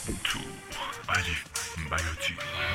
تو علی بیاتی.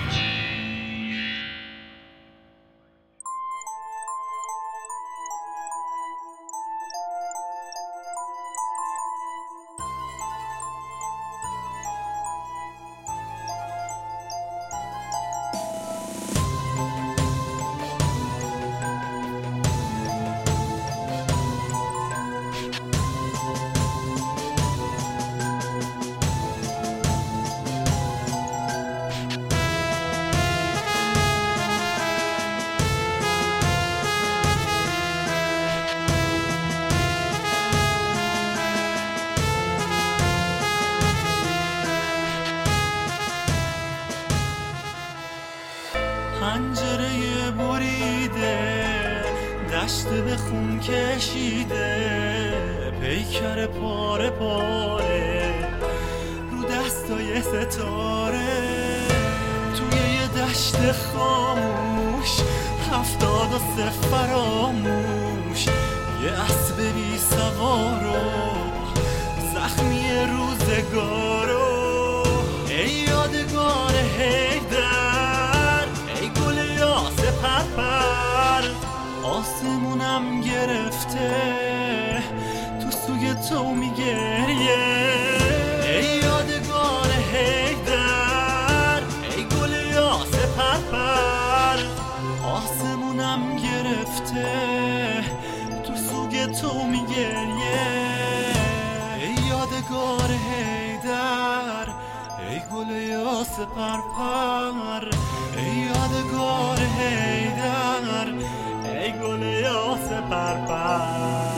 پنجره بریده، دشت به خون کشیده، پیکر پاره پاره رو دستای ستاره، توی یه دشت خاموش 73 فراموش، یه اسب بی سوارو زخمی روزگارو. ای یادگار حیدر، ای گل یاس پرپر، آسمونم گرفته تو سوی تو میگریه. ای یادگار حیدر، ای گل یاس پرپر، آسمونم گرفته تو سوی تو میگریه. ای یادگار حیدر، ای گل یاس پرپر، ای یادگار حیدر، ای گل یاس پرپر.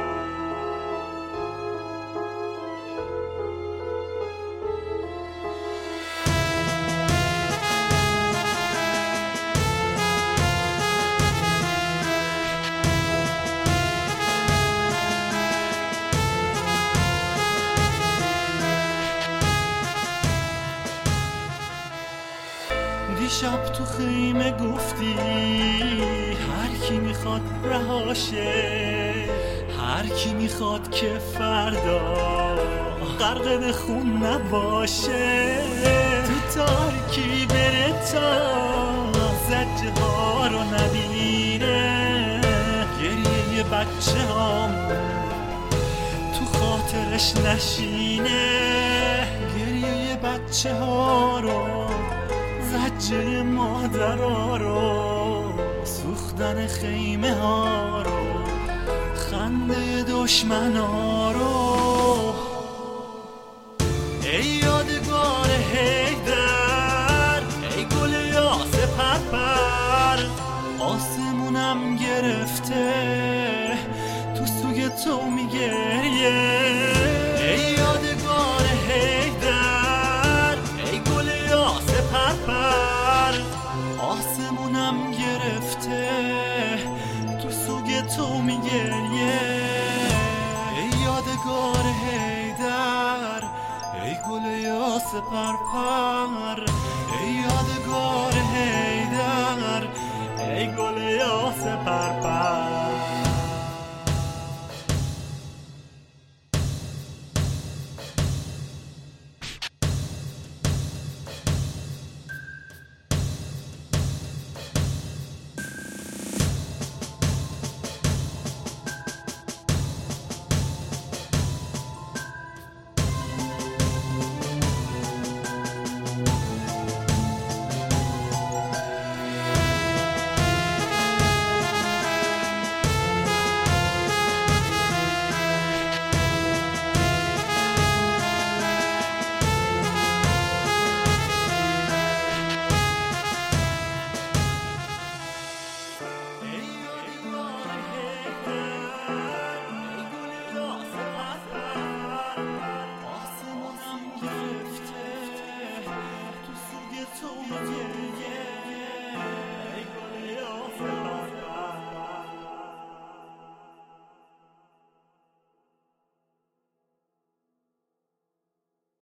دیشب تو خیمه گفتی هر کی میخواد رهاشه، هر کی میخواد که فردا غرق به خون نباشه. تو تاریکی بره تا زجه ها رو نبینه، گریه یه بچه هامون تو خاطرش نشینه، گریه یه بچه ها رو، زجه مادرها رو، سوختن خیمه ها رو، خنده دشمنا رو. ای یادگار حیدر، ای گل یاس پرپر، آسمونم گرفته تو سوی تو میگریه. ای یادگار حیدر، ای گل یاس پرپر، آسمونم گرفته تو سوی تو میگریه. ای یادگار حیدر، ای گل یاس پرپر، ای یادگار حیدر، ای گل یاس پرپر. تو